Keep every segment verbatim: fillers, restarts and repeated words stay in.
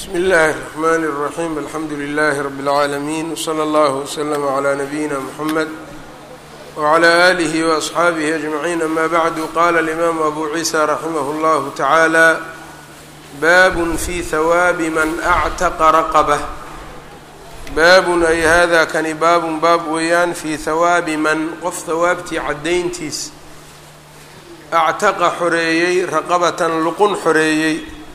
بسم الله الرحمن الرحيم الحمد لله رب العالمين وصلى الله وسلم على نبينا محمد وعلى آله وأصحابه أجمعين أما بعد قال الإمام أبو عيسى رحمه الله تعالى باب في ثواب من أعتق رقبة baabun ay hada kani baabun baab weeyaan fii hawaabi man qof hawaabtii caddayntiis actaqa xoreeyey raqabatan luqun xoreeyey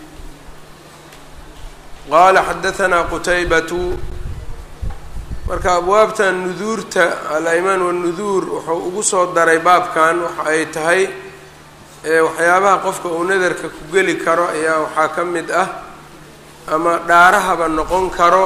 qaala xadahanaa qutaybatu marka abwaabtan nuduurta al-aymaan wanuduur wuxuu ugu soo daray baabkan waxa ay tahay waxyaabaha qofka uu nadarka ku geli karo ayaa waxaa ka mid ah ama dhaarahaba noqon karo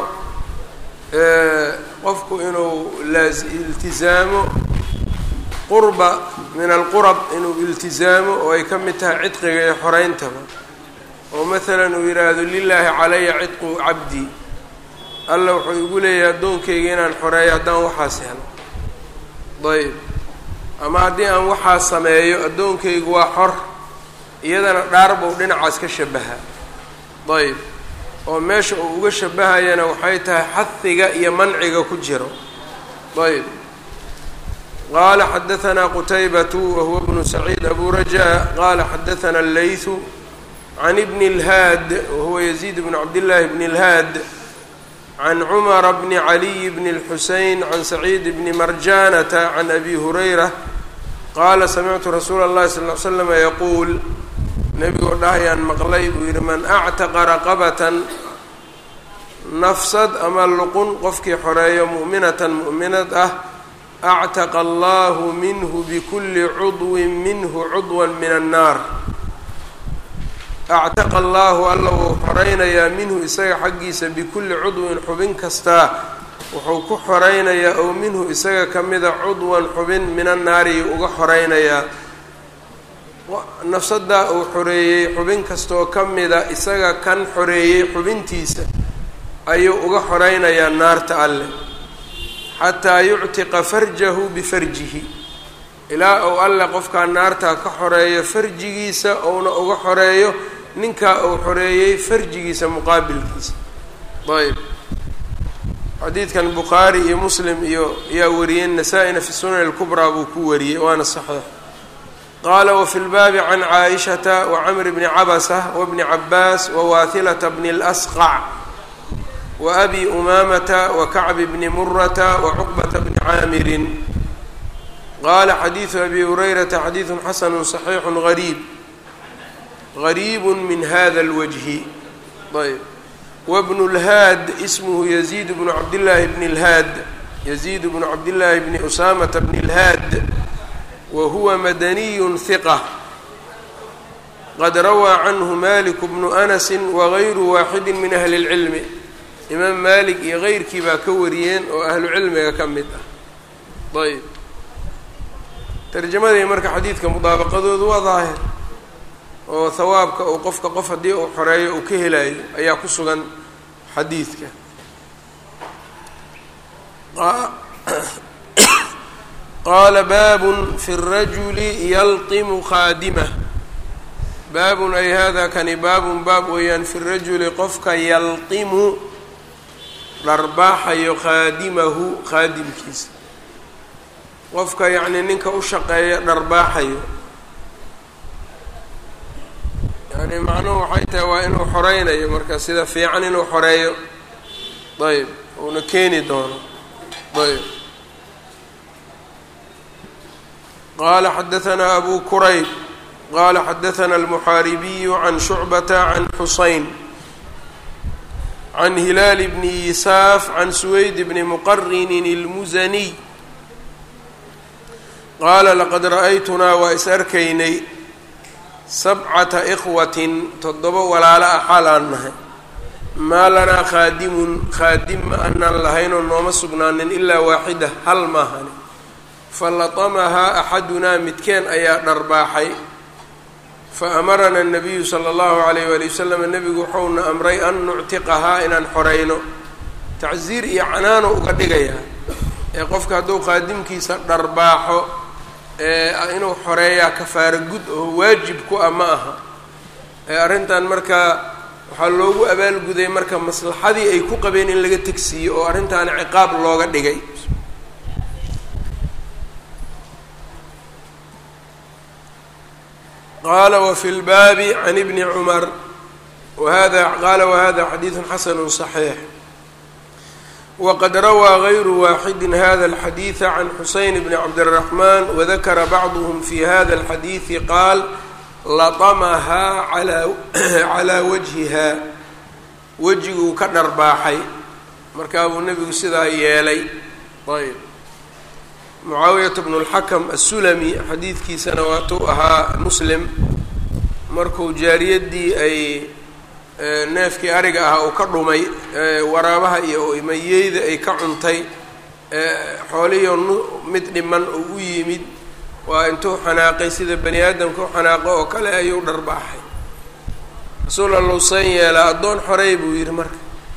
qofku inuu iltizaamo qurba min alqurab inuu iltizaamo oo ay ka mid tahay cidqiga iyo xoreyntaba oo maalan uu yidhaahdo lilaahi calaya cidqu cabdi alla wuxuu igu leeyahay addoonkayga inaan xoreeyo haddaan waxaas helo dayib ama haddii aan waxaas sameeyo addoonkaygu waa xor iyadana dhaar buu dhinacaas ka shabaha dayib oo meesha uu uga shabahayana waxay tahay xadiga iyo manciga ku jiro ayb qaala xadahanaa qutaybatu wahuwa bnu saciid abu rajaa qaala xadahanaa allaythu can ibni اlhaad wahuwa yaziid bn cabdillaahi bni اlhaad can cumara bni caliy bni اlxuseyn can saciid bni marjanata can abi hurayra qaala samictu rasuula اllahi sal ll ly slama yaquul nebigoo dhahayaan maqlay buu yidhi man actaqa raqabatan nafsad ama luqun qofkii xoreeyo mu'minatan mu'minad ah actaqa allahu minhu bikulli cudwin minhu cudwan min annaar actaqa allaahu alla wuu xoreynayaa minhu isaga xaggiisa bikulli cudwin xubin kastaa wuxuu ku xoreynayaa ow minhu isaga ka mida cudwan xubin min annaari uga xoreynayaa nafsadaa uu xoreeyey xubin kastaoo ka mida isaga kan xoreeyey xubintiisa ayuu uga xoreynayaa naarta alleh xataa yuctiqa farjahu bifarjihi ilaa uu alle qofkaa naartaa ka xoreeyo farjigiisa ouna uga xoreeyo ninkaa uu xoreeyey farjigiisa muqaabilkiisa ayb xadiidkan bukhaari iyo muslim iyo ayaa wariyey nasaa-ina fi sunan alkubraa buu ku wariyey waana saxiix qaala wafi lbaabi can caaishata wacamr bni cabasa wabni cabaas wawaathilata bni اlasqac waabi umaamata wakacbi bni murata wacuqbata bni caamirin qaala xadiidu abi hurayrata xadiidu xasanu صaxiixu gariib gariibu min hada اlwajhi ayb wabnu اlhaad ismuhu yaziid bnu cabdillaahi bni اlhaad yaziid bnu cabdillaahi bni usaamata bni اlhaad wahuwa madaniyu hiqa qad rawaa canhu malik bnu anasi wagayru waaxidi min ahli اlcilmi imaam maalik iyo keyrkii baa ka wariyeen oo ahlu cilmiga ka mid ah ayb tarjamadii marka xadiidka mudaabaqadoodu waa daahir oo hawaabka uu qofka qof haddii uu xoreeyo uu ka helayo ayaa ku sugan xadiidka qaala baabun fi rajuli yalqimu khaadimah baabun ay hada kani baabun baab weeyaan fi rajuli qofka yalqimu dharbaaxayo khaadimahu khaadimkiisa qofka yacnii ninka u shaqeeya dharbaaxayo yani macnuhu waxay tahay waa inuu xoreynayo marka sida fiican inuu xoreeyo ayb uuna keeni doono ayb qala xadahanaa abu kurayb qala xadahanaa almuxaaribiyu can shucbata can xuseyn can hilaal bni yisaaf can suweyd bni muqarinin اlmusaniy qaala laqad ra'aytunaa waa is arkaynay sabcata ikhwatin toddoba walaalo ah xaal aan nahay maa lanaa khaadimun khaadim ma anaan lahaynoo nooma sugnaanin ilaa waaxida hal maahani falatamahaa axadunaa midkeen ayaa dharbaaxay fa amarana الnabiyu salى اllahu alayh wali wasalam nebigu wuxuuna amray an nuctiqahaa inaan xoreyno tacsiir iyo canaano uga dhigayaa ee qofka hadduu qaadimkiisa dharbaaxo ee inuu xoreeyaa kafaaro gud oo waajib ku ah ma aha ee arrintan markaa waxaa loogu abaalguday marka maslaxadii ay ku qabeen in laga tegsiiyo oo arrintaana ciqaab looga dhigay. qaala wafi lbaabi can ibni cumar wahada qaala wahada xadiidu xasanu صaxiix waqad rawaa gayru waaxidi hada alxadiida can xuseyn bni cabdالraxman wadakara bacduhm fi hada alxadiidi qaal latamahaa calaa wajhiha wejiguu ka dharbaaxay markaa buu nebigu sidaa yeelay. ayb mucaawiyata bnu اlxakam asulami xadiidkiisana waatuu ahaa muslim markuu jaariyaddii ay neefkii ariga ahaa uu ka dhumay waraabaha iyo mayeyda ay ka cuntay xoolihiio mid dhiman oo u yimid waa intuu xanaaqay sida bani aadamka u xanaaqo oo kale ayuu dharbaaxay. rasuul allow seen yeelaa addoon xorey buu yidhi marka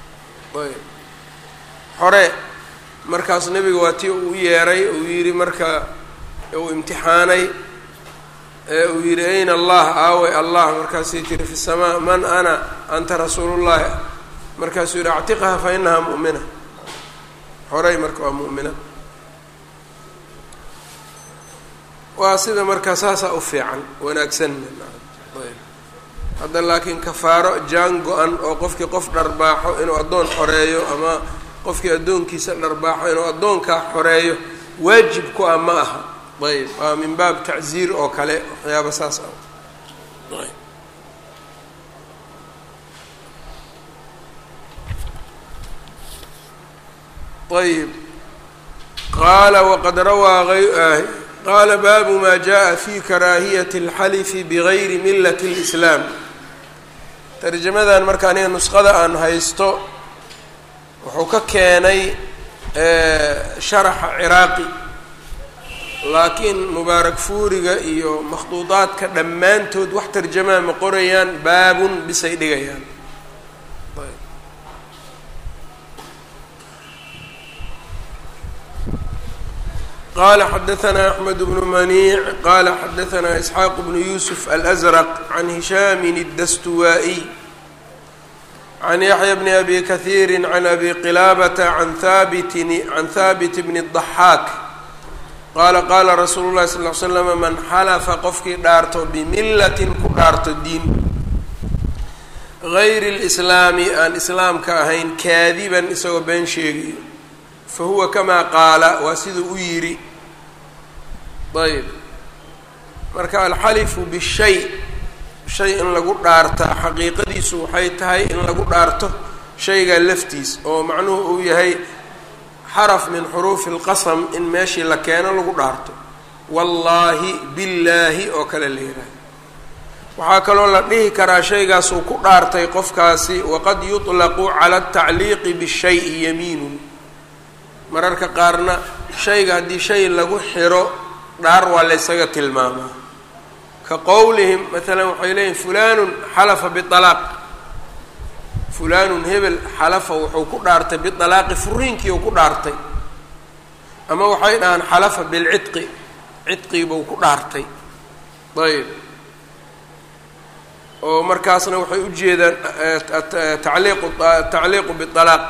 xore markaas nebiga waa tii uu yeeray uu yidhi marka uu imtixaanay uu yidhi ayna allah aaway allah markaasay tiri fi samaa man ana anta rasuulullahi markaasuu yidhi actiqaha fa inahaa mu'mina xorey marka waa mu'mina. waa sida markaa saasaa u fiican wanaagsan. hadda laakiin kafaaro jaan go-an oo qofkii qof dharbaaxo inuu addoon xoreeyo ama qofkii addoonkiisa dharbaaxo inuu addoonkaa xoreeyo waajib ku ah ma aha. ayb waa min baab tacziir oo kale waxyaaba saas ah. ayb qaala waqad rawaa qaala baabu ma jaءa fi karaahiyati اlxalifi bigayri milati اlislaam. tarjamadan marka aniga nusqada aan haysto wuxuu ka keenay sharaxa ciraaqi laakiin mubaarak fuuriga iyo makhduudaadka dhammaantood wax tarjamaa ma qorayaan baabun bisay dhigayaan. qala xadaثna أحmed bnu maniic qala xadaثna isxaaq bnu yusuf alأزrq can hishaam الdastuwaaئي can yaxya bni abi kahiiri can abi qilaabata can haabit can haabit bni الضaxaak qaala qaala rasuulu اlahi sal ly slam man xalafa qofkii dhaarto bimilatin ku dhaarto diin gayri اlslaami aan islaamka ahayn kaadiban isagoo been sheegayo fahuwa kamaa qaala waa siduu u yidhi. ayb marka alxalifu bishay shay in lagu dhaartaa xaqiiqadiisu waxay tahay in lagu dhaarto shaygaa laftiis oo macnuhu uu yahay xaraf min xuruufi اlqasam in meeshii la keeno lagu dhaarto wallaahi billaahi oo kale la yidhaha. waxaa kaloo la dhihi karaa shaygaasuu ku dhaartay qofkaasi waqad yuطlaqu cala atacliiqi bishayi yamiinun mararka qaarna shayga haddii shay lagu xiro dhaar waa laysaga tilmaamaa ka qowlihim maalan waxay leeyihin fulanun xalafa bialaaq fulanun hebel xalafa wuxuu ku dhaartay bialaaqi furiinkii uu ku dhaartay ama waxay dhahaan xalafa bilcidqi cidqibuu ku dhaartay. ayb oo markaasna waxay u jeedaan taliiqu tacliiqu bialaaq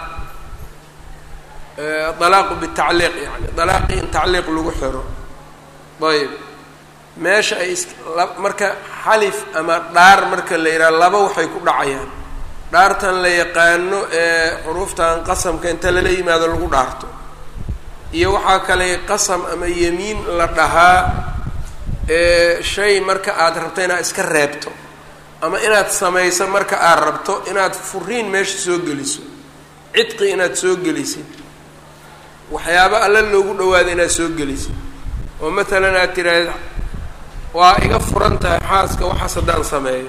alaaqu bitacliiq yani alaaqii in tacliiq lagu xiro. ayb meesha ay is marka xalif ama dhaar marka la yidhaha laba waxay ku dhacayaan dhaartan la yaqaano ee xuruuftan qasamka inta lala yimaado lagu dhaarto iyo waxaa kale qasam ama yemiin la dhahaa ee shay marka aada rabto inaad iska reebto ama inaad samayso marka aad rabto inaad furiin meesha soo geliso cidqi inaad soo gelisid waxyaaba alla loogu dhawaado inaad soo gelisid oo maalan aad tiraahda waa iga furan tahay xaaska waxaas haddaan sameeyo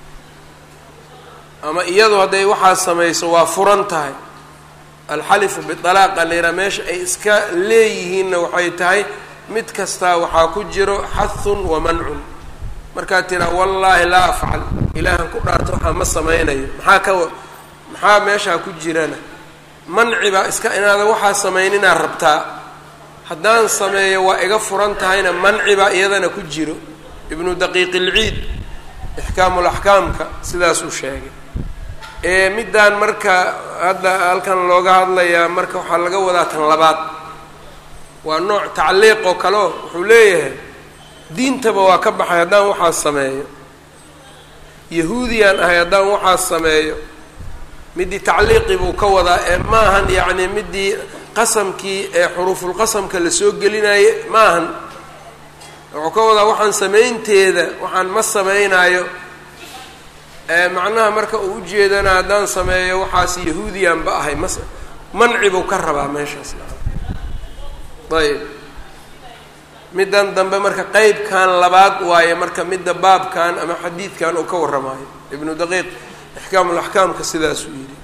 ama iyadu hadday waxaas samayso waa furan tahay alxalifu bialaaqa la yidhaha meesha ay iska leeyihiinna waxay tahay mid kastaa waxaa ku jiro xahun wa mancun markaad tiraa wallaahi laa afcal ilaahan ku dhaarto waxaa ma samaynayo maxaa ka maxaa meeshaa ku jirana manci baa iska inaadan waxaa samayn inaad rabtaa haddaan sameeyo waa iga furan tahayna manci baa iyadana ku jiro ibnu daqiiq ilciid ixkaamul axkaamka sidaasuu sheegay ee midaan marka hadda halkan looga hadlayaa marka waxaa laga wadaa tan labaad waa nooc tacliiq oo kaleo wuxuu leeyahay diintaba waa ka baxay haddaan waxaas sameeyo yahuudiyaan ahay haddaan waxaas sameeyo midii tacliiqii buu ka wadaa ee maahan yacni midii qasamkii ee xuruufulqasamka la soo gelinaye maahan wuxuu ka wadaa waxaan samaynteeda waxaan ma samaynayo macnaha marka uu ujeedana haddaan sameeyo waxaas yahuudiyaanba ahay mas manci buu ka rabaa meeshaas ayb middan dambe marka qeybkan labaad waaye marka midda baabkan ama xadiidkan uu ka warramaayo ibnu daqiiq ixkaamulaxkaamka sidaasuu yidhi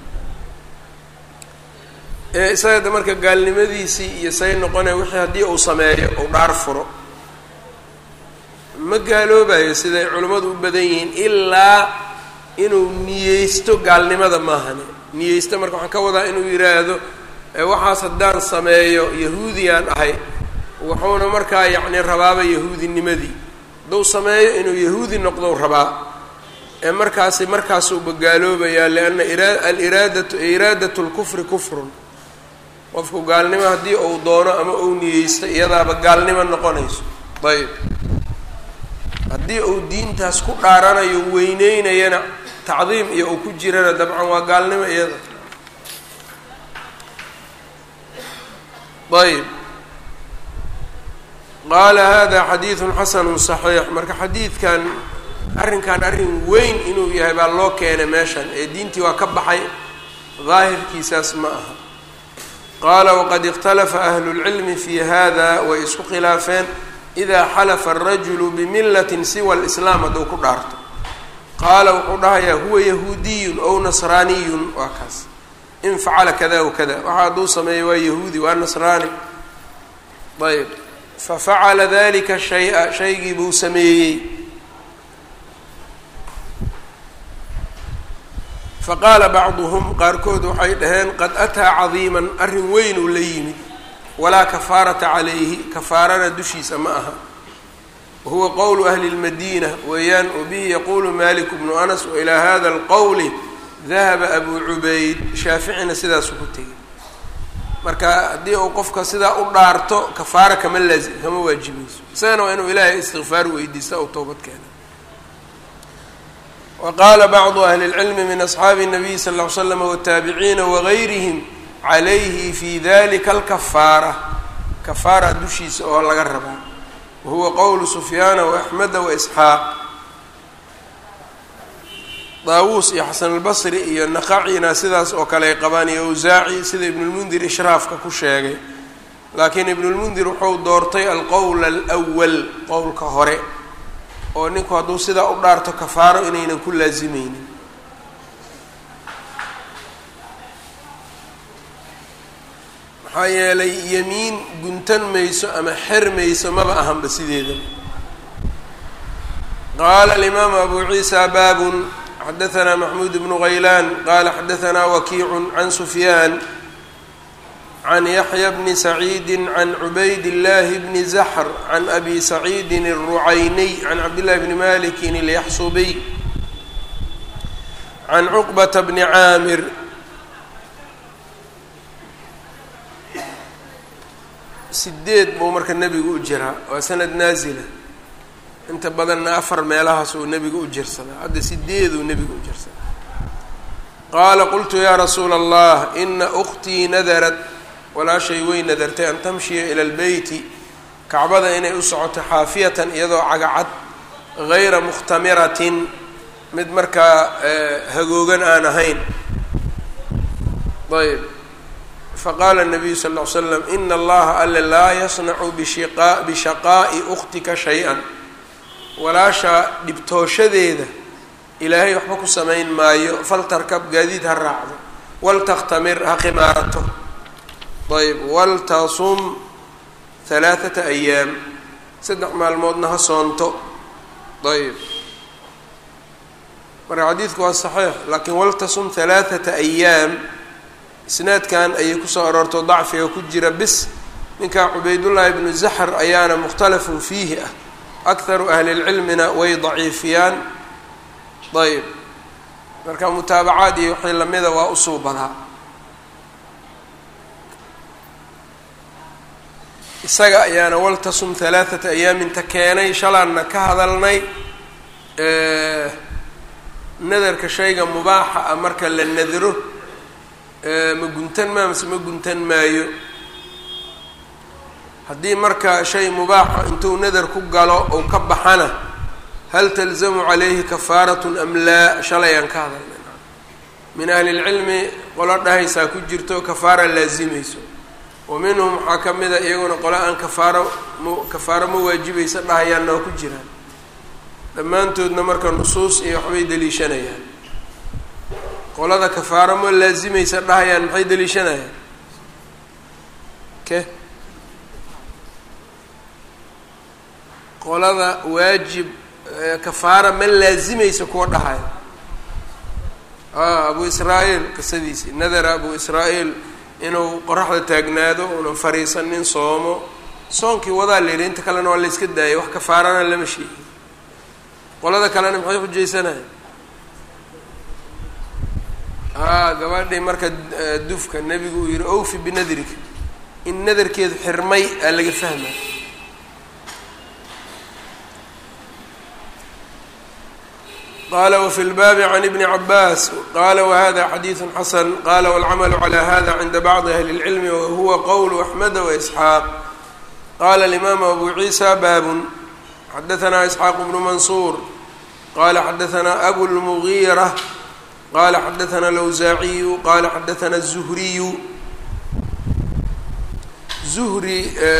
ee isaga marka gaalnimadiisii iyo say noqonaya wixii haddii uu sameeyo uu dhaar furo ma gaaloobayo siday culimmadu u badan yihiin ilaa inuu niyeysto gaalnimada maahane niyeysto marka waxaan ka wadaa inuu yidhaahdo waxaas haddaan sameeyo yahuudiyaan ahay wuxuuna markaa yacni rabaaba yahuudinimadii hadduu sameeyo inuu yahuudi noqdou rabaa ee markaasi markaasuuba gaaloobayaa lianna aliraadatu iraadatu lkufri kufrun qofku gaalnimo haddii uu doono ama uu niyeysto iyadaaba gaalnimo noqonayso ayb haddii uu diintaas ku dhaaranayo weyneynayana tacdiim iyo uu ku jirana dabcan waa gaalnimo iyada ayb qaala hada xadiidun xasanu صaxiix marka xadiidkan arrinkan arrin weyn inuu yahay baa loo keenay meeshan ee diintii waa ka baxay daahirkiisaas ma aha qaala waqad ikhtalafa ahlu اlcilmi fi hada way isku khilaafeen idaa xalafa arajulu bimillatin siwa alislaam hadduu ku dhaarto qaala wuxuu dhahayaa huwa yahuudiyun ow nasraaniyun waa kaas in facala kada wa kada waxa hadduu sameeyo waa yahuudi waa nasraani ayb fafacala dalika shay-a shaygii buu sameeyey faqaala bacduhum qaarkood waxay dhaheen qad ataa cadiiman arrin weyn uu la yimid walaa kafaarata calayhi kafaarana dushiisa ma aha wahuwa qowlu ahli اlmadiina weeyaan wabihi yaquulu malik bnu anas wailaa hada alqowli dahaba abu cubayd shaaficina sidaasuu ku tegay marka haddii uu qofka sidaa u dhaarto kafaara kama laazim kama waajibayso isagana waa inuu ilaahay istikfaar weydiista ou toobad keena wa qaala bacdu ahli اlcilmi min asxaabi الnabiy sal ll ly slam wataabiciina wagayrihim calayhi fi dalika alkafaara kafaara dushiisa oo laga rabaa wahuwa qowlu sufyaana waaxmeda waisxaaq daawuus iyo xasan albasri iyo naqacina sidaas oo kale ay qabaan iyo awsaaci sida ibnulmundir ishraafka ku sheegay laakiin ibnulmundir wuxuu doortay alqowl alwal qowlka hore oo ninku hadduu sidaa u dhaarto kafaaro inaynan ku laasimeynin maxaa yeelay yamiin guntan mayso ama xer mayso maba ahanba sideeda qaala alimaamu abu ciisa baabun xadaثna maxmuud bnu غaylaan qala xadaثna wakiicu can sufyaan can yaxya bni saciidi can cubayd اllahi bni zaxr can abi saciidi الrucayniy can cabdillahi bni maliki اlyaxsubiy can cuqbata bni caamir sideed buu marka nebigu u jiraa waa sanad naazila inta badanna afar meelahaas uu nebigu u jirsadaa hadda sideeduu nebigu u jirsadaa qaala qultu yaa rasuula allah ina ukhtii nadarat walaashay way nadartay an tamshiya ila lbeyti kacbada inay u socoto xaafiyatan iyadoo cagacad gayra mukhtamiratin mid markaa hagoogan aan ahayn ayb faqaala الnabiyu sal ll ly slam ina allaha alle laa yasnacu bishiqa bishaqaa'i ukhtika shay-an walaasha dhibtooshadeeda ilaahay waxba ku samayn maayo faltarkab gaadiid ha raacdo waltakhtamir ha khimaarato ayb waltasum halaaثata ayaam saddex maalmoodna ha soonto ayb marka xadiidku waa saxiix laakiin waltasum halaaثata ayaam isnaadkan ayay kusoo aroorto dacfiga ku jira bis ninkaa cubaydullaahi bnu zaxr ayaana mukhtalafun fiihi ah akharu ahli lcilmina way daciifiyaan ayb marka mutaabacaad iyo wixii lamida waa usoo badaa. isaga ayaana waltasum halaathata ayaaminta keenay shalaanna ka hadalnay nadarka shayga mubaaxa ah marka la nadro ma guntan maa mase ma guntan maayo. haddii marka shay mubaaxa intuu nadar ku galo ou ka baxana hal talzamu calayhi kafaaratun am laa shalayaan ka hadalnay. min ahli lcilmi qolo dhahaysaa ku jirto kafaara laazimayso, wa minhum waxaa ka mida iyaguna qolo aan kafaaro m kafaaro ma waajibaysa dhahayaanna waa ku jiraan. dhammaantoodna marka nusuus iyo waxbay deliishanayaan. qolada kafaaro ma laazimaysa dhahayaan maxay deliishanayaan? ke qolada waajib kafaara ma laazimaysa kuwa dhahaya abu israa'iil qisadiisii nadara abu israa'iil inuu qoraxda taagnaado unan fariisanin soomo soonkii wadaa la yidhi inta kalena waa la iska daayay wax kafaarana lama sheegin. qolada kalena maxay xujaysanaya? a gabadhii marka dufka nebigu uu yihi awfi binadrika in nadarkeedu xirmay aa laga fahmay. qala wfi lbaabi can ibni cabaas qala wahada xadiiثu xasan qala wاlcamalu calى hada cinda bacdi ahli اlcilmi wahuwa qowl axmeda waisxaaq. qala اlimaamu abu ciisa baabun xadaثna isxaaq bnu mansuur qala xadaثna abu lmugiira qala xadaثna lawsaaciyu qala xadaثna الzuhriyu. zuhri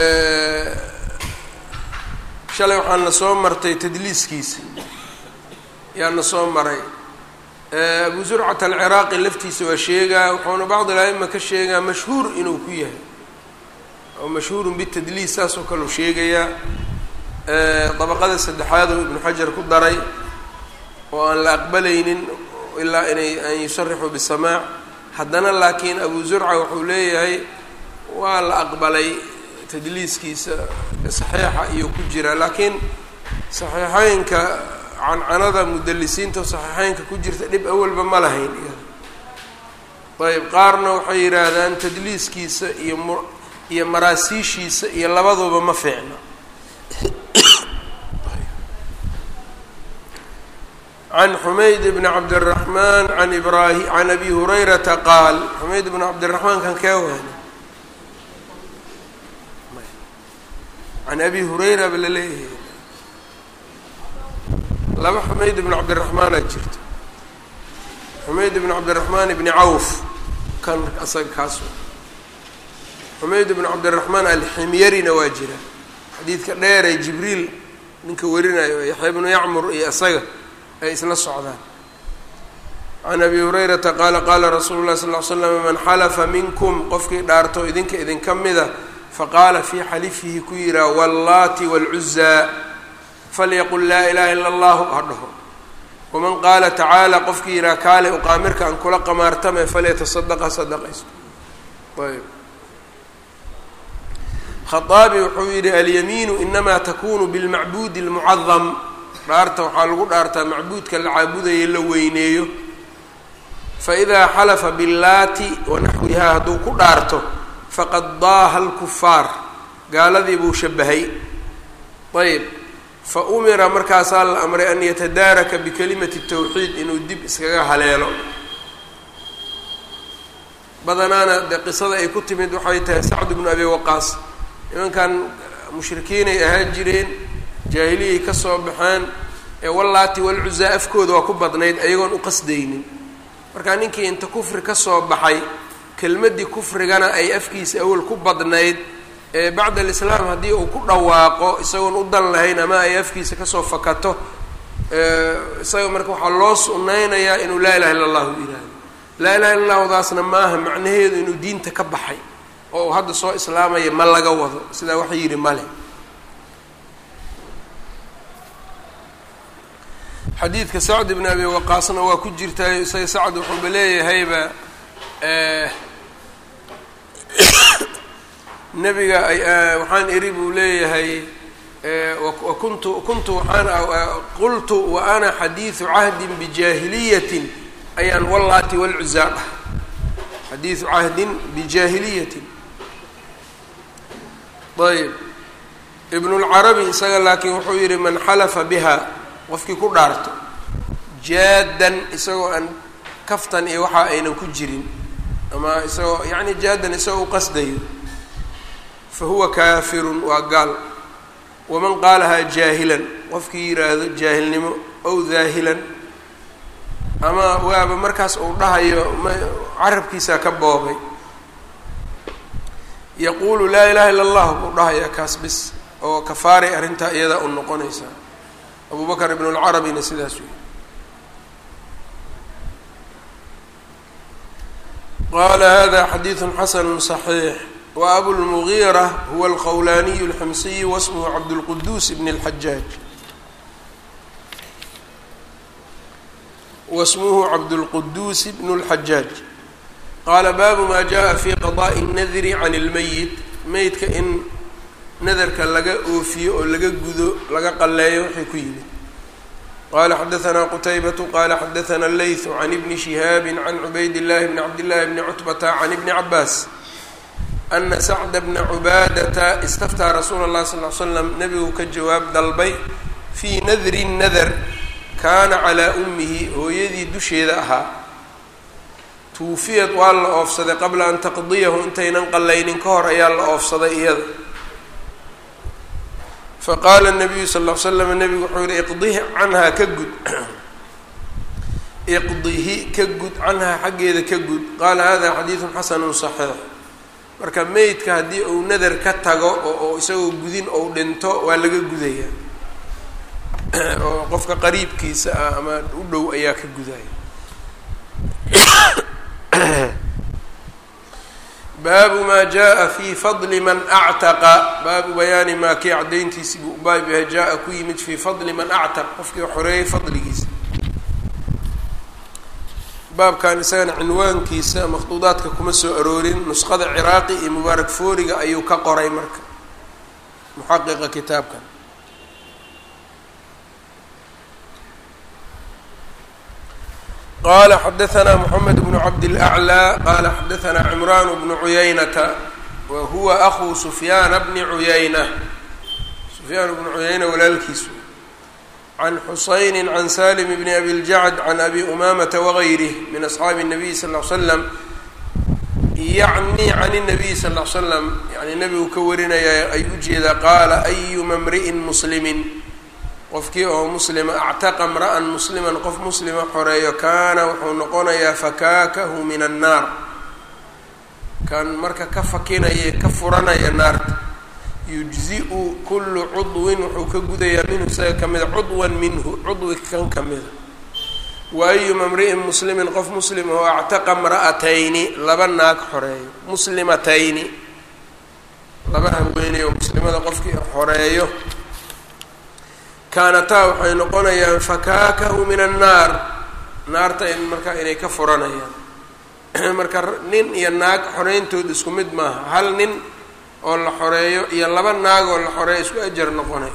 shalay waxaana soo martay tadliiskiisa yaana soo maray. abu zurcat alciraaqi laftiisa waa sheegaa, wuxuuna bacd al-a'ima ka sheegaa mashhuur inuu ku yahay oo mashhuurun bitadliis saas oo kale u sheegayaa. dabaqada saddexaad oo ibnu xajar ku daray oo aan la aqbalaynin ilaa inay an yusarixuu bisamaac. haddana laakiin abu zurca wuxuu leeyahay waa la aqbalay tadliiskiisa saxiixa iyo ku jira, laakiin saxiixeynka cancanada mudalisiinta saxiixeynka ku jirta dhib awalba ma lahayn iyada. ayb qaarna waxay yidhaahdaan tadliiskiisa iyo m iyo maraasiishiisa iyo labaduba ma fiicna. can xumayd bni cabdiraxmaan an ibrahim can abi hurayrata qaal. xumayd bni cabdiraxmaan kan kee waana can abi hurayra ba la leeyahay. laba xumayd ibn cabdiraxmaanaa jirta. xumayd ibn cabdiraxmaan ibni cawf kan asaga kaas xumayd ibn cabdiraxmaan alximyarina waa jira, xadiidka dheeree jibriil ninka warinayo yaxya bnu yacmur iyo isaga ay isla socdaan. can abi hurayrata qaala qaala rasuulu llahi sal ll ly slam man xalafa minkum qofkii dhaarto idinka idinka mida faqaala fii xalifihi ku yihaa wallaati wاlcuzaa falyaqul laa ilaha ila allahu ha dhaho. waman qaala tacaala qofkii yihaa kaale uqaamirka aan kula qamaartame falyatasadaq ha sadaqaysto. ayb khaaabi wuxuu yihi alyamiinu inamaa takunu bilmacbuudi اlmucadam. dhaarta waxaa lagu dhaartaa macbuudka la caabudayo la weyneeyo. faidaa xalafa billaati wanaxwihaa hadduu ku dhaarto faqad daaha lkufaar gaaladii buu shabahay. ayb fa umira markaasaa la amray an yatadaaraka bikalimati tawxiid inuu dib iskaga haleelo. badanaana dee qisada ay ku timid waxay tahay sacd bnu abi waqaas. nimankan mushrikiinay ahaan jireen, jaahiliyay ka soo baxeen, ee wallaati walcuzaa afkooda waa ku badnayd ayagoon u qasdaynin. markaa ninkii inta kufri ka soo baxay kelmaddii kufrigana ay afkiisa awal ku badnayd ee bacda alislaam haddii uu ku dhawaaqo isagoon u dan lahayn ama ay afkiisa kasoo fakato isaga marka waxaa loo sunnaynayaa inuu laa ilaha illa allahu yihahdo. laa ilaha illa allahdaasna maaha macnaheedu inuu diinta ka baxay oo uu hadda soo islaamaya ma laga wado, sidaa waxa yidhi male. xadiidka sacd ibn abi waqaasna waa ku jirtaayo isaga sacd wuxuuba leeyahayba nebiga waxaan iri buu leeyahay kuntu kuntu waxaan qultu wa ana xadiidu cahdin bijaahiliyatin ayaan wallaati walcuzaa dhah xadiidu cahdin bijaahiliyatin. ayb ibn اlcarabi isaga laakiin wuxuu yihi man xalafa biha qofkii ku dhaarto jaadan isagoo aan kaftan iyo waxa aynan ku jirin ama isagoo yani jaadan isagoo u qasdayo fahuwa kaafirun waa gaal. waman qaalahaa jaahilan qofkii yiraahdo jaahilnimo ow daahilan ama waaba markaas uu dhahayo carabkiisaa ka boobay yaquulu laa ilaha illa allah buu dhahaya kaas bis oo kafaaray arrintaa iyadaa u noqonaysaa. abu bakr ibn اlcarabina sidaas wey. qala hada xadiiثu xasanu صaxiix wa abulmugiira huwa alqawlaniyu اlximsiy wasmhu cabdاlquduus bn اlxajaaj wasmuhu cabdاlquduus bn اlxajaaj qaala baabu ma jaءa fi qadaءi الnadri can اlmeyit meydka in nadarka laga oofiyo oo laga gudo laga qaleeyo waxay ku yimid. qala xadaثna qutaybatu qala xadaثna اleyث can ibni shihaabi can cubayd اllahi bni cabdillahi bni cutbata can ibni cabaas ana sacda bna cubaadata istaftaa rasuula اllahi sal ly slam nebigu ka jawaab dalbay fii nadri nadar kaana calaa ummihi hooyadii dusheeda ahaa tuufiyad waa la oofsaday qabla an taqdiyahu intaynan qallaynin ka hor ayaa la oofsaday iyada. faqaala الnabiyu sal ll ly slam nebigu wuxuu yihi iqdihi canhaa ka gud iqdihi ka gud canhaa xaggeeda ka gud. qaala hada xadiiثu xasanu صaxiix. marka meydka haddii uu nadar ka tago oo isagoo gudin ou dhinto waa laga gudaya oo qofka qariibkiisa ah ama u dhow ayaa ka gudaya. baabu maa jaa fi fadli man actaqa baabu bayaani maa kii cadayntiisi buu baab yahay jaa ku yimid fii fadli man actaq qofkii xoreeyay fadligiisa. baabkan isagana cinwaankiisa makhduudaadka kuma soo aroorin nusqada ciraaqi iyo mubaarak fooriga ayuu ka qoray marka muxaqiqa kitaabkan. qala xadaثna mحamed bn cabd الأعlى qala xadaثna cimran bnu cuyaynata wa huwa أخو sufyaana bni cuyayna sufyaan bnu cuyayna walaalkiisu can xusayni can salim bni abi اljacd can abi umamata wagayrih min asxaabi الnabiy sal ly slam yacni can الnabiy sal ly slam yani nebigu ka warinaya ay ujeedaa qaala ayuma mri'in muslimin qofkii oo muslima actaqa mra'an musliman qof muslima xoreeyo kaana wuxuu noqonayaa fakaakahu min annaar kan marka ka fakinaya ka furanaya naarta yujzi-u kullu cudwin wuxuu ka gudayaa minhu isaga ka mida cudwan minhu cudwi kan ka mida. wa ayuma mri'in muslimin qof muslim oo actaqa mra'atayni laba naag xoreeyo muslimatayni laba haweeney oo muslimada qofkii xoreeyo kaanataa waxay noqonayaan fakaakahu min annaar naarta in marka inay ka furanayaan marka nin iyo naag xoreyntood isku mid maaha hal nin oo la xoreeyo iyo laba naag oo la xoreeyo isku ajar noqonayo.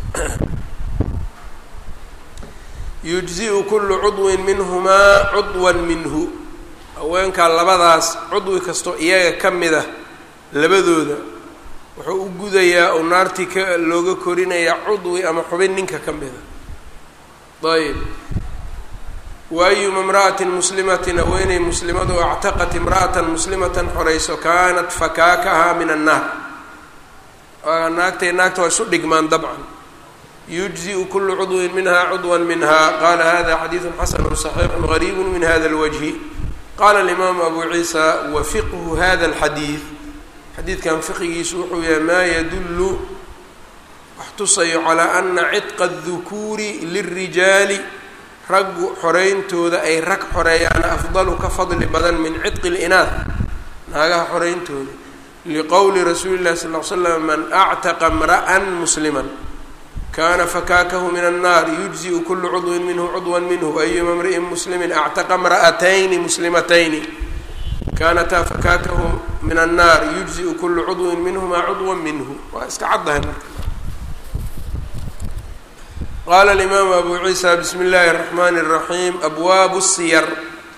yujzi-u kullu cudwin minhumaa cudwan minhu haweenkaa labadaas cudwi kastoo iyaga ka mid ah labadooda wuxuu u gudayaa oo naartii ka looga korinayaa cudwi ama xubin ninka ka mida. ayb wa ayuma imra'atin muslimatin haweeney muslimadu actaqat imra'atan muslimatan xorayso kaanat fakaakahaa min annaar naagtay naagta waa isu dhigmaan dabcan. yujzi-u kullu cudwin minha cudwan minha qala hada xadiiثu xasanu صaxiixu gariibu min hada اlwajhi. qala alimaamu abu ciisa wa fiqhu hada اlxadiiث xadiidkan fiqigiisu wuxuu yahay maa yadullu wax tusayo calaa ana cidqa الdukuuri lilrijaali raggu xoreyntooda ay rag xoreeyaana afdalu ka fadli badan min cidqi اlinaad naagaha xoreyntooda liqowli rasuuli llahi sal ly slam man actaqa mra'an muslima kana fakaakahu min annaar yujzi-u kulu cudwin minhu cudwan minhu ayuma mri'in muslimin actaqa mra'atayni muslimatayni kaanataa fakaakahu min annaar yujzi-u kulu cudwin minhumaa cudwan minhu waa iska caddahay marka. qaala alimaamu abu ciisa bismi اllahi الraxmani الraxiim abwaabu siyar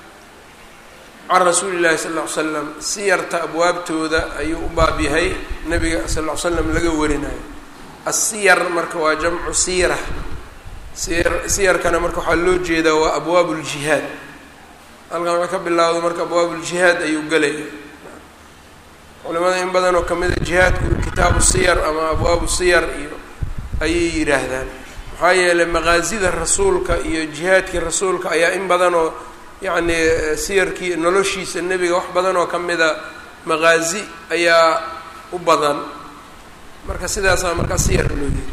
can rasuuli llahi sal ll ly slam siyarta abwaabtooda ayuu u baab yahay nabiga sal ll ly slam laga warinayo. asiyar marka waa jamcu siira, siyar siyarkana marka waxaa loo jeedaa waa abwaab ljihaad. halkan waxay ka bilowda marka abwaab ljihaad ayuu gelaya. culimada in badan oo kamida jihaadku kitaabu siyar ama abwaabu siyar iyo ayay yidhaahdaan, maxaa yeelay maqaasida rasuulka iyo jihaadkii rasuulka ayaa in badan oo yacni siyarkii noloshiisa nebiga wax badan oo kamida maqaasi ayaa u badan, marka sidaasaa marka siyar loo yiri.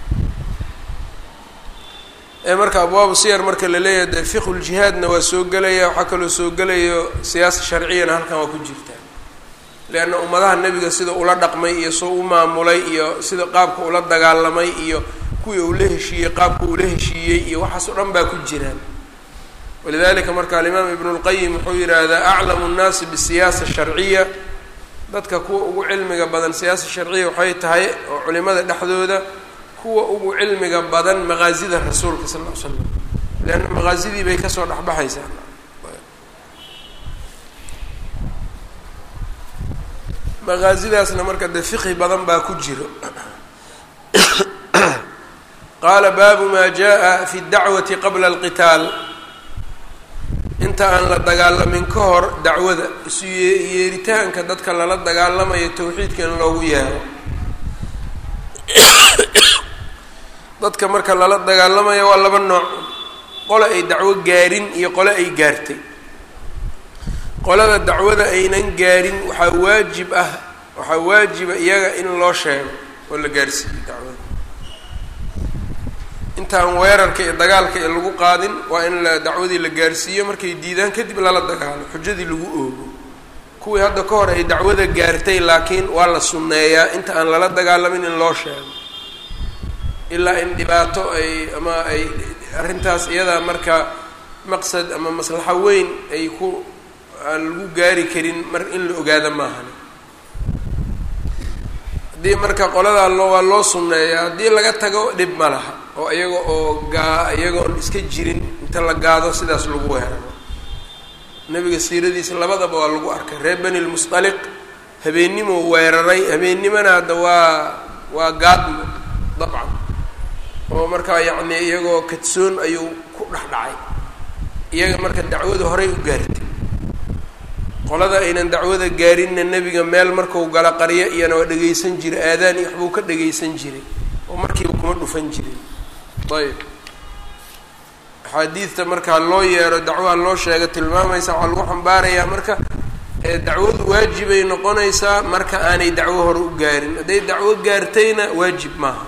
ee marka abwaabu siyar marka la leeyahay de fiqhu ljihaadna waa soo gelaya, waxaa kaloo soo gelayo siyaasa sharciyana halkan waa ku jirtaa. leanna ummadaha nebiga sida ula dhaqmay iyo soo u maamulay iyo sida qaabka ula dagaalamay iyo kuwii ula heshiiyey qaabka ula heshiiyey iyo waxaas o dhan baa ku jiraan. walidalika marka alimaam ibnu lqayim wuxuu yidhaahdaa aclamu nnaasi bisiyaasa sharciya, dadka kuwa ugu cilmiga badan siyaasa sharciya waxay tahay oo culimada dhexdooda kuwa ugu cilmiga badan maqaasida rasuulka sal ll ly slam, leanna maqaasidii bay kasoo dhexbaxaysaa. maqaasidaasna marka dee fiqhi badan baa ku jiro. qaala baabu maa jaa fi dacwati qabla alqitaal, inta aan la dagaalamin ka hor dacwada isu yeeritaanka dadka lala dagaalamayo tawxiidka in loogu yeero. dadka marka lala dagaalamayo waa laba nooc, qole ay dacwo gaarin iyo qole ay gaartay. qolada dacwada aynan gaarin waxaa waajib ah waxaa waajiba iyaga in loo sheego oo la gaarsiiyo dacwada. intaan weerarka iyo dagaalka ee lagu qaadin waa in la dacwadii la gaarsiiyo, markay diidaan kadib lala dagaalo, xujadii lagu oogo. kuwii hadda ka hor ay dacwada gaartay laakiin waa la sunneeyaa inta aan lala dagaalamin in loo sheego, ilaa in dhibaato ay ama ay arrintaas iyadaa marka maqsad ama maslaxo weyn ay ku aan lagu gaari karin mar in la ogaado maahan. haddii marka qoladaa loo waa loo sunneeyaa, haddii laga tago dhib ma laha oo iyaga oo gaa iyagoon iska jirin inta la gaado sidaas lagu weeraro. nebiga siiradiisa labadaba waa lagu arkay. reer bani lmusطaliq habeennimo weeraray, habeennimona hadda waa waa gaadmo dabcan, oo markaa yacni iyagoo kadsoon ayuu ku dhex dhacay. iyaga marka dacwada horey u gaartay. qolada aynan dacwada gaarinna nebiga meel markuu gala qaryo iyana waa dhegaysan jiray, aadaan iyo waxbuu ka dhegaysan jiray oo markiiba kuma dhufan jirin. ayb axaadiidta markaa loo yeero dacwaha loo sheega tilmaamaysa waxaa lagu xambaarayaa marka dacwadu waajibay noqonaysaa marka aanay dacwo hore u gaarin. hadday dacwo gaartayna waajib maaha.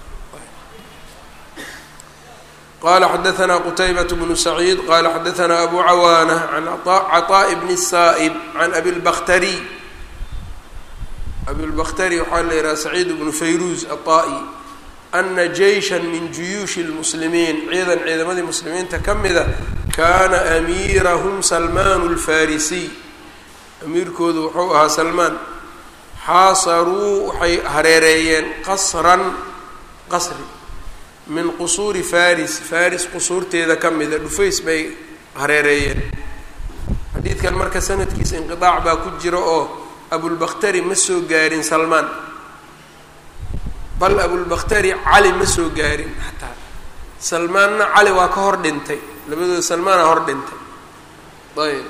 qala xadaثna qtaybaة bnu saciid qala xadaثna abu cawaanة can caطاء bn الsa'b can abi اlbktri abi اlbktri waxaa la yidhaha saciid bnu fayruz aلطa'i ana jeyشha min juyuuشhi اlmuslimiin, ciidan ciidamadii muslimiinta ka mida, kana amiirahm salman اlfarisiy, amiirkoodu wuxuu ahaa salmaan. xaasaruu waxay hareereeyeen qasran qasri min qusuuri faris, faris qusuurteeda ka mida, dhufays bay hareereeyeen. xadiidkan marka sanadkiisa inqiaac baa ku jira oo abulbktari ma soo gaarin salmaan, bal abulbktari cali ma soo gaarin xataa. salmaanna cali waa ka hor dhintay, labadooda salmaana hor dhintay. ayb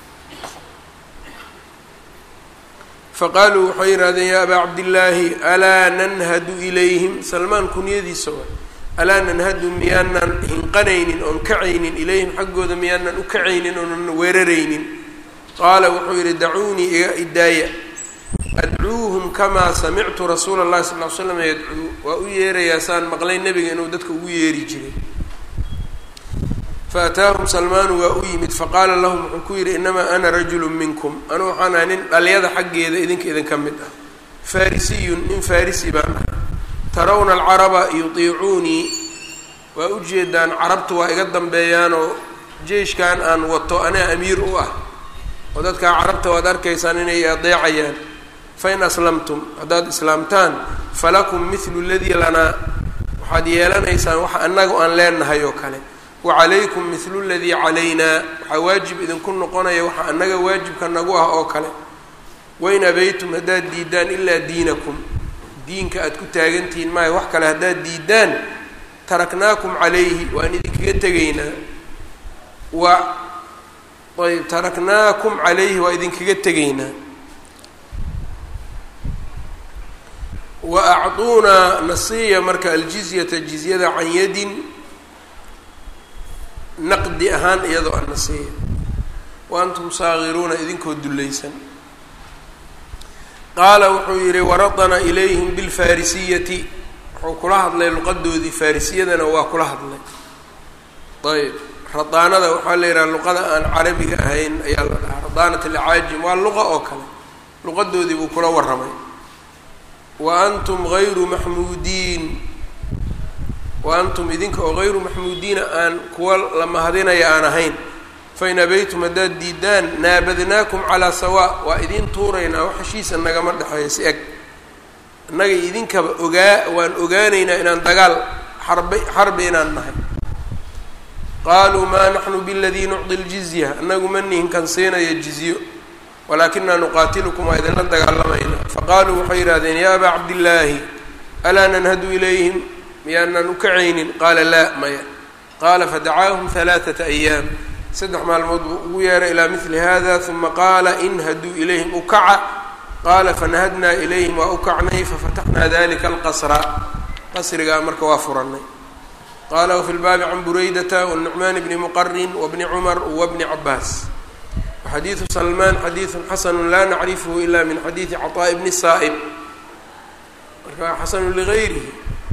faqaaluu waxay yidhahdeen yaa abaa cabdillaahi alaa nanhadu ilayhim, salmaan kunyadiisa waa alaa nanhadu miyaanan hinqanaynin oon kacaynin ilayhim xaggooda miyaanan u kacaynin oonan weeraraynin. qaala wuxuu yidhi dacuunii iga idaaya, adcuuhum kamaa samictu rasuula اllahi sal ly slam yadcuu, waa u yeerayaa saan maqlay nebiga inuu dadka ugu yeeri jiray. faataahum salmaanu waa u yimid faqaala lahum wuxuu ku yidhi inamaa ana rajulu minkum, anu waxaan ahay nin dhalyada xaggeeda idinka idinka mid ah, farisiyun nin farisi baan ah. tarawna alcaraba yutiicuunii, waa u jeedaan carabtu waa iga dambeeyaanoo jeyshkan aan wato anaa amiir u ah, oo dadkaa carabta waad arkaysaan inay adeecayaan. fain aslamtum, haddaad islaamtaan, falakum mithlu ladii lanaa, waxaad yeelanaysaan waxa annagu aan leenahay oo kale. wacalaykum mihlu ladii calaynaa waxaa waajib idinku noqonaya waxa annaga waajibka nagu ah oo kale wain abaytum haddaad diidaan ilaa diinakum diinka aad ku taagantihiin maayo wax kale haddaad diidaan taraknaakum calayhi waan idinkaga tegaynaa wa ayb taraknaakum calayhi waa idinkaga tegaynaa wa acduunaa nasiya marka aljizyata jizyada can yadin naqdi ahaan iyadoo an nasiya wa antum saagiruuna idinkoo dullaysan qaala wuxuu yidhi waradana ilayhim bilfarisiyati wuxuu kula hadlay luqadoodii faarisiyadana waa kula hadlay ayb radaanada waxaa la yidhaha luqada aan carabiga ahayn ayaa la dhahaa radaanat alcaajim waa luqa oo kale luqadoodii buu kula warramay wa antum hayru maxmuudiin wa antum idinka oo hayru maxmuudiina aan kuwa la mahadinaya aan ahayn fain abaytum haddaad diidaan naabadnaakum calaa sawaa waa idiin tuuraynaa wax heshiisa nagama dhexeeya si eg innaga idinkaba ogaa waan ogaanaynaa inaan dagaal xarbi xarbi inaan nahay qaaluu maa naxnu biladii nucdi ljizya annagu ma nihin kan siinaya jizyo walaakinaa nuqaatilukum waa idinla dagaalamayna faqaaluu waxay yidhahdeen yaa abaa cabdillaahi alaa nanhadu ilayhim miyaanaan u kacaynin qaala laa maya qaala fadacaahum halaaثata ayaam saddex maalmood buu ugu yeeray ilaa mili hada uma qaala inhaduu ilayhim ukaca qaala fanahadnaa ilayhim waa ukacnay fafataxnaa dalika alqasra qasrigaa marka waa furanay qaala wafi lbaabi can buraydata wanucmaan bni muqarin wabni cumar wabni cabaas waxadiidu salmaan xadiidu xasanu laa nacrifhu ila min xadiidi caطaaءi bni saa'ib marka xasanu ligayrihi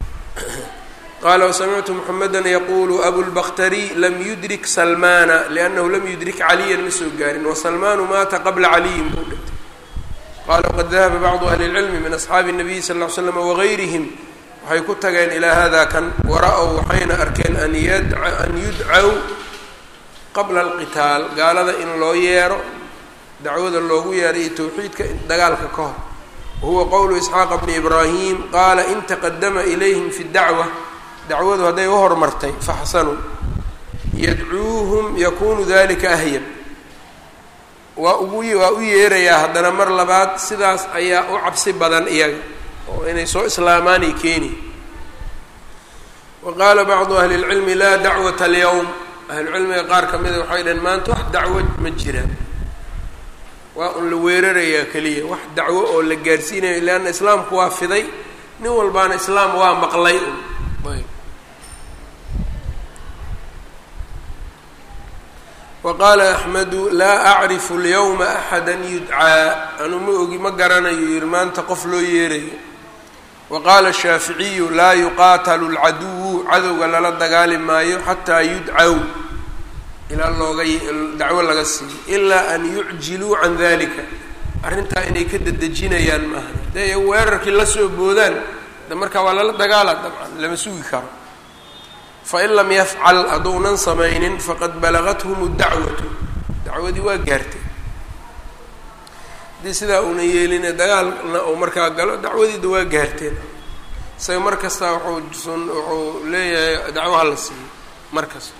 qala وsamictu mحameda yaqulu abulbktri lam yudrik salmana lأnnahu lam yudrik caliya ma soo gaarin wasalmanu maata qabla caliyin buu dhintay qala wqad dahaba bacdu ahli اlcilmi min asxaabi الnabiy sal اه l slam wagayrihim waxay ku tageen ilaa hada kan wara-ow waxayna arkeen an yudcaw qabla اlqitaal gaalada in loo yeero dacwada loogu yeero iyo towxiidka dagaalka ka hor wahuwa qowlu isxaaqa bni ibrahim qaala in taqadama ilayhim fi اdacwa dacwadu hadday u hormartay faxsanuu yadcuuhum yakunu dalika ahyab waa ugu waa u yeerayaa haddana mar labaad sidaas ayaa u cabsi badan iyaga oo inay soo islaamaanay keeni wa qaala bacdu ahli اlcilmi laa dacwata alyawm ahlucilmiga qaar ka mida waxay dhaheen maanta wax dacwo ma jiraan waa un la weerarayaa keliya wax dacwo oo la gaarsiinayo leanna islaamku waa fiday nin walbaana islaam waa maqlay un waqaala axmedu laa acrifu alyawma axada yudcaa anu ma ogi ma garanayo yihi maanta qof loo yeerayo wa qaala shaaficiyu laa yuqaatalu lcaduwu cadowga lala dagaali maayo xataa yudcaw ilaa looga dacwo laga siiyo ilaa an yucjiluu can dalika arrintaa inay ka dedejinayaan maaha dee weerarkii la soo boodaan de markaa waa lala dagaala dabcan lama sugi karo fain lam yafcal hadduunan samaynin faqad balagathum dacwatu dacwadii waa gaartay haddii sidaa una yeeline dagaalna uu markaa galo dacwadiida waa gaarteen isaga mar kasta wuxuu sun wuxuu leeyahay dacwo hala siiyo mar kasta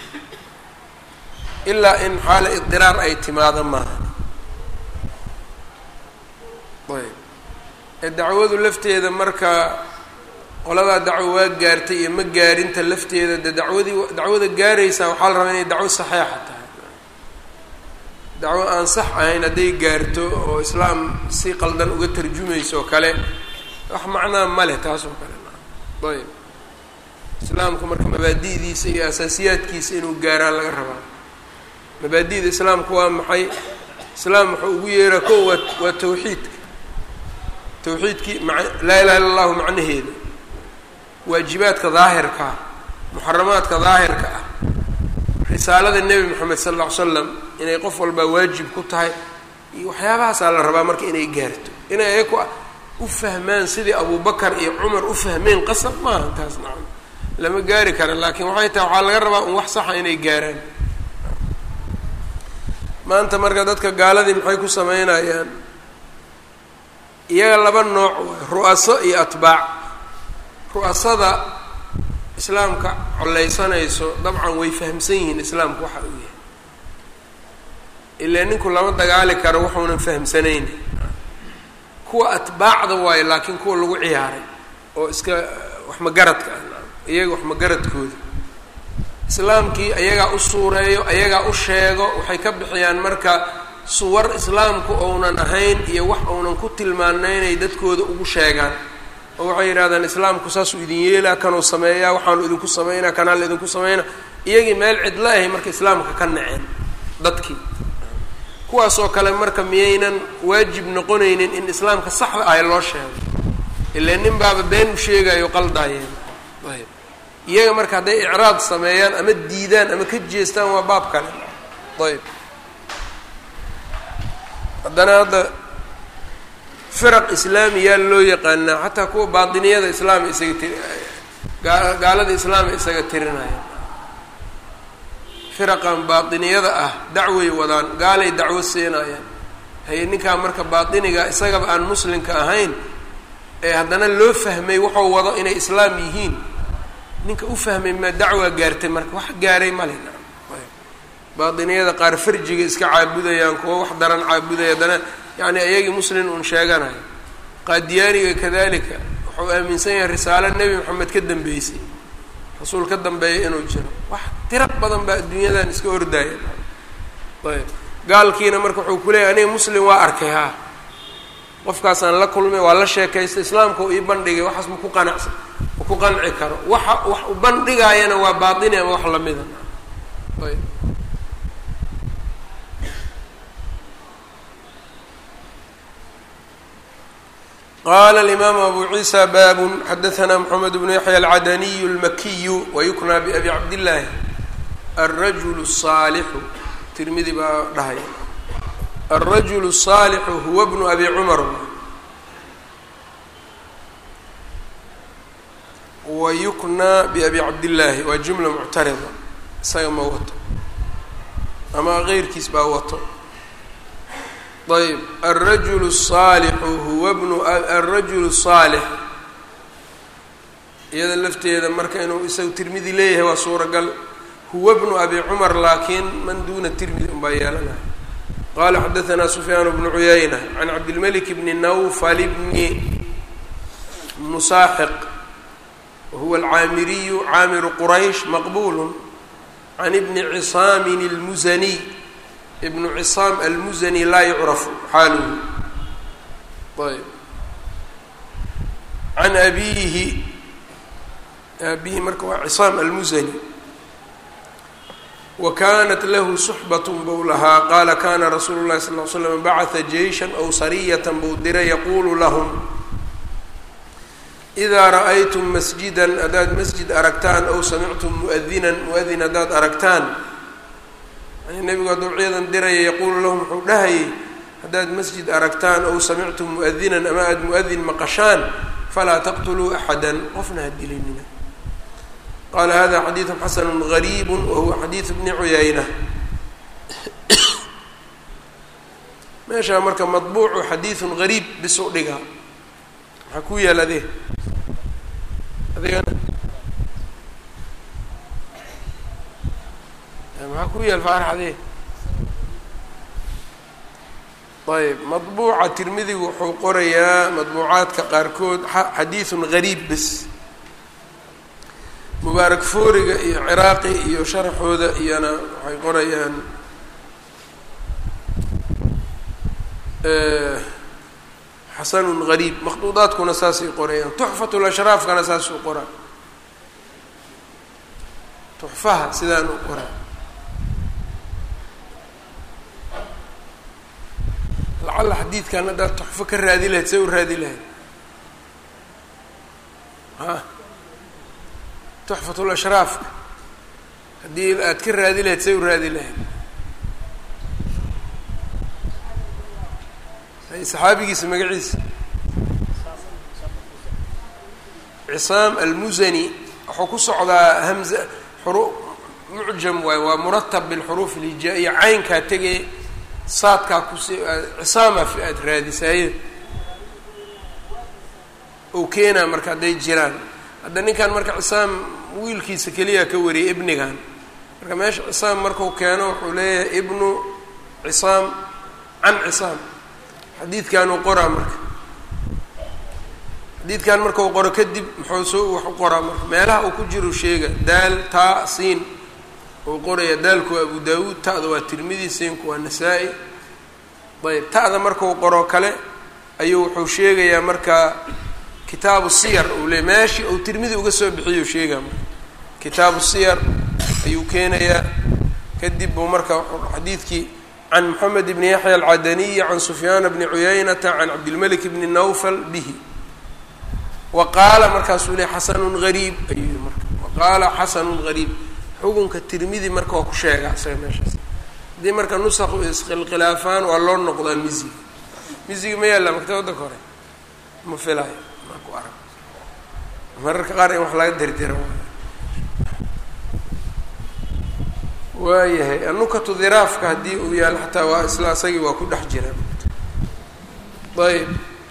ilaa in xaala idiraar ay timaado maaha ayb ee dacwadu lafteeda marka qoladaa dacwo waa gaartay iyo ma gaarinta lafteeda de dacwadii dacwada gaaraysaa waxaa la rabaa inay dacwo saxeixa tahay dacwo aan sax ahayn hadday gaarto oo islaam si qaldan uga tarjumayso oo kale wax macnaa ma leh taas oo kale ayb islaamku marka mabaadi'diisa iyo asaasiyaadkiisa inuu gaaraan laga rabaa mabaadi'da islaamku waa maxay islaam wuxuu ugu yeeraa ko waa waa tawxiidka tawxiidkii ma laa ilaha illa allahu macnaheeda waajibaadka daahirka ah muxaramaadka daahirka ah risaalada nebi moxamed sal alla ly slam inay qof walbaa waajib ku tahay iyo waxyaabahaasaa la rabaa marka inay gaarto inay ayaku u fahmaan sidii abubakar iyo cumar u fahmeen qasab maaha taas nacam lama gaari kara laakiin waxay tahay waxaa laga rabaa un wax saxa inay gaaraan maanta marka dadka gaaladii maxay ku sameynayaan iyaga laba nooc waay ru'aso iyo atbaac ru'asada islaamka collaysanayso dabcan way fahamsan yihiin islaamku waxa uu yahay ilaa ninku lama dagaali karo wuxuunan fahamsanayn kuwa atbaacda waayo laakiin kuwa lagu ciyaaray oo iska wax magaradka ah iyaga wax magaradkooda islaamkii ayagaa u suureeyo ayagaa u sheego waxay ka bixiyaan marka suwar islaamku ounan ahayn iyo wax ounan ku tilmaanaynay dadkooda ugu sheegaan oo waxay yidhahdaan islaamku saasuu idin yeelaa kanuu sameeyaa waxaanu idinku sameynaa kanaa la idinku sameynaa iyagii meel cidla ahay marka islaamka ka naceen dadkii kuwaasoo kale marka miyaynan waajib noqonaynin in islaamka saxda ahy loo sheego ilaa nin baaba been u sheegayo qaldaayeen ayb iyaga marka hadday icraad sameeyaan ama diidaan ama ka jeestaan waa baab kale ayb haddana hadda firaq islaamiyaa loo yaqaanaa xataa kuwa baatiniyada islaami isaga tiri gaalada islaami isaga tirinaya firaqan baatiniyada ah dacway wadaan gaalay dacwo siinayaan haye ninkaa marka baatiniga isagaba aan muslimka ahayn ee haddana loo fahmay wuxuu wado inay islaam yihiin ninka u fahmay maa dacwaa gaartay marka wax gaaray male baatiniyada qaar farjiga iska caabudayaan kuwa wax daran caabudaya haddana yani iyagii muslim un sheeganayo qaadiyaaniga kadalika wuxuu aaminsan yahay risaalo nebi moxamed ka dambeysay rasuul ka dambeeya inuu jiro wax tira badan baa adduunyadan iska ordaaya ayb gaalkiina marka wuxuu ku leeyahy aniga muslim waa arkay haa qofkaasaan la kulmay waa la sheekaystay islaamka u ii bandhigay waxaas ma ku qanacsan ma ku qanci karo waxa wax u bandhigaayana waa baatini ama wax lamida ayb qala alimaamu abu ciisa baabun xadaثna mxamed bnu yaxya alcadaniyu اlmakiyu wayuknaa biabi cabdillaahi alrajulu الصaalixu tirmidi baa dhahaya alrajulu الصaalixu huwa bnu abi cumar wayuknaa biabi cabdillaahi waa jumla muctarida isaga ma wato ama keyrkiis baa wato ayb alrajulu الصaalixu huwa bnu alrajulu الصaalix iyada lafteeda marka inuu isagu tirmidi leeyahay waa suuragal huwa bnu abi cumar laakiin man duna tirmidi un baa yeelanaya qala xadaثna sufyaan bnu cuyayna can cabdilmalik bni nawfal bni musaaxiq wahuwa alcaamiriyu caamiru quraysh maqbul can ibni cisaamin اlmuzaniy ibnu cisaam almuzani laa yucrafu xaaluhu ayb can abiihi abihi marka waa cisaam almuzani wa kanat lahu suxbat bou lahaa qaala kana rasuulu llahi sal ll ly slam bacata jeyshan aw sariyatan buu diray yaqulu lahum idaa ra'aytum masjidan haddaad masjid aragtaan aw samictum muadinan muadin haddaad aragtaan nebigu hadduu ciidan diraya yaquulu lahum wuxuu dhahayay haddaad masjid aragtaan ow samictum muadinan ama aada muadin maqashaan falaa taqtuluu axada qofna ha dilinina qaala hada xadiidu xasanu gariibu wahuwa xadiidu bni cuyayna meeshaa marka madbuucu xadiidun gariib bisu dhigaa maxaa ku yaal adee adigana maxaa ku yaal faaraxdee ayb madbuuca tirmidigu wuxuu qorayaa madbuucaadka qaarkood xadiidun gariib bes mubaarak fooriga iyo ciraaqi iyo sharaxooda iyana waxay qorayaan xasanun gariib makhduudaadkuna saasay qorayaan tuxfatul ashraafkana saasuu qoraa tuxfaha sidaan u qoraa lacalla xadiidkan haddaad tuxfo ka raadi lahayd see u raadi lahayd ha tuxfatul ashraafka haddii aad ka raadi lahayd see u raadi lahayd saxaabigiisa magaciisa cisaam almuzani wuxuu ku socdaa hamza xuru mucjam waay waa muratab bilxuruuf alhijaa-iya caynkaa tegay saadkaa kusi cisaama fi aada raadisaaye ou keenaa marka hadday jiraan hadda ninkan marka cisaam wiilkiisa keliya ka wariyay ibnigan marka meesha cisaam markuu keeno wuxuu leeyahay ibnu cisaam can cisaam xadiidkan uu qoraa marka xadiidkan marka uu qoro kadib muxuu soo wax u qoraa marka meelaha uu ku jiro sheega daal taa siin uu qoraya daalku waa abu daawuud ta'da waa tirmidi siinku waa nasaa-i ayb ta'da marka uu qoro kale ayuu wuxuu sheegayaa marka kitaabu siyar uu leey meeshii uu tirmidi uga soo bixiyo sheegaa marka kitaabu siyar ayuu keenayaa kadib buu marka xadiidkii can moxamed bni yaxya alcadaniyi can sufyaana bni cuyaynata can cabdilmalik bni nawfal bihi wa qaala markaasuu leey xasanun gariib ayuu yihi marka wa qaala xasanun gariib xukunka tirmidi marka waa ku sheegaa isaga meeshaas haddii marka nusakhu iskhilkhilaafaan waa loo noqdaa misiga misiga ma yaalla maktabadda ka hore ma filaayo maa ku arag mararka qaar in wax laga derdero waayahay anukatu diraafka haddii uu yaalo xataa waa isla isagii waa ku dhex jira ayb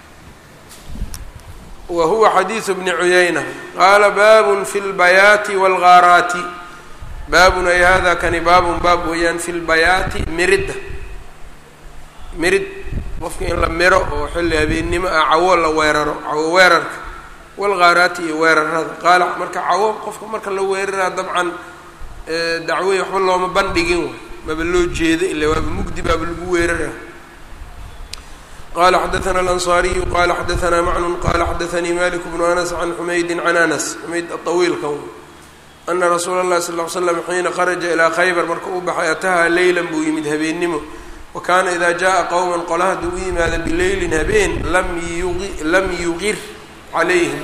wa huwa xadiidu bni cuyayna qaala baabun fi lbayaati waalgaaraati baabun ay hada kani baabun baab weeyaan fi lbayaati miridda mirid qofka in la miro oo xilli habeennimo ah cawo la weeraro cawo weerarka waalgaaraati iyo weerarada qaala marka cawo qofka marka la weeraraa dabcan dacwey waxba looma bandhigin way maba loo jeedo ila waaba mugdi baaba lagu weerara qala xadaثna alanصariyu qala xadaثna macnun qala xadaثanii malik bnu anas can xumaydin can anas xumayd aطawiilka ana rasuula اllahi sal ll ly slam xiina kharaja ilaa khaybar marka uu baxay atahaa leylan buu yimid habeennimo wa kaana ida jaءa qowma qola hadduu u yimaada bileylin habeen lam yugi lam yugir calayhim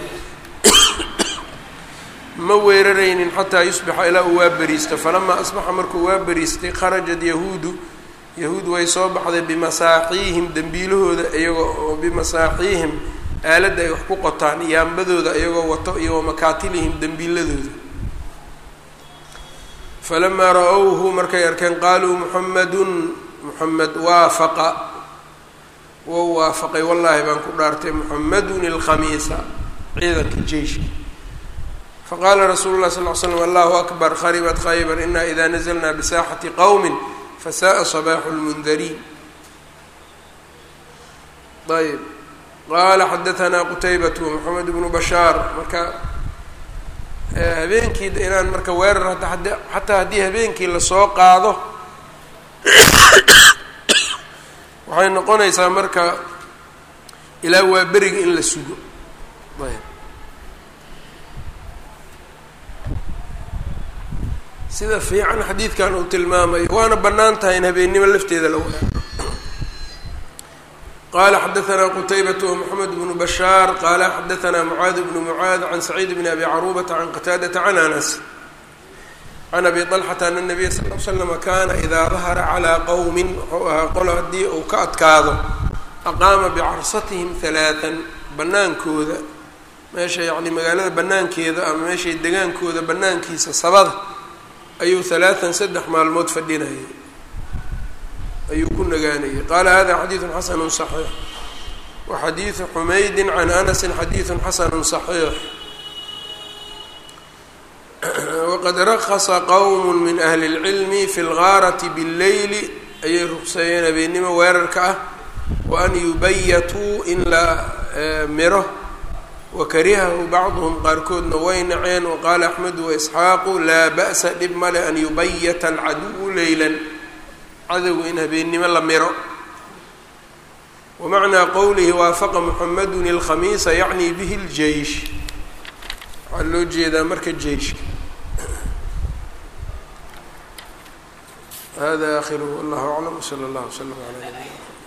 ma weeraraynin xataa yusbixa ilaa uu waa beriisto falamaa asbaxa markuu waa beriistay kharajat yahuudu yahuud way soo baxday bimasaaxiihim dembiilahooda iyagoo oo bimasaaxiihim aaladda ay wax ku qotaan yaambadooda iyagoo wato iyo wamakaatilihim dembiiladooda falamaa ra-owhu markay arkeen qaaluu muxamadun muxamed waafaqa wou waafaqay wallaahi baan ku dhaartay muxamadun ilkhamiisa ciidanka jeyshka faqaala rasuulu lah sal l slam allahu akbar kharibat khaybar ina ida nazlna bisaaxati qowmi fasaءa صbaaxu اlmundariin ayb qaala xadaثna qutaybatu moxamed bnu bashaar marka habeenkii inaan marka weerar xataa haddii habeenkii lasoo qaado waxay noqonaysaa marka ilaa waa beriga in la sugo ayb sida fiican xadiidkan uu tilmaamayo waana bannaan tahay in habeennimo lafteeda la waayo qala xadaثna qutaybatu ومحamed bnu bashaar qala xadaثna mucaad bnu mucaad can saciid bni abi carubata can qataadata can anas can abi طalxata ana الnabiya sal l slm kana idaa dahara calىa qowmi wuxuu ahaa qolo haddii uu ka adkaado aqaama bicarsatihim ثalaaثan banaankooda meesha yani magaalada banaankeeda ama meeshay degaankooda banaankiisa sabada ayuu ثalaaثan saddex maalmood fadhinayay ayuu ku nagaanayay qaala hada xadiiثu xasanu صaxiix wa xadiiثu xumaydi can anasi xadiiثu xasanu صaxiix waqad rakasa qowm min ahli اlcilmi fi اlgaarati bاlleyli ayay ruqseeyeen habeennimo weerarka ah wa an yubayatuu in la miro wakarihahu bacduhum qaarkoodna way naceen waqaala axmedu waisxaaqu laa ba'sa dhib male an yubayata alcaduwu leylan cadowga in habeennimo la miro wamacnaa qowlihi waafaqa muxamadun ilkhamiisa yacni bihi ljeish waxaa loo jeedaa marka jeyshka hada akhiruhu wallahu aclam wsala allahu wslam ala nabiyina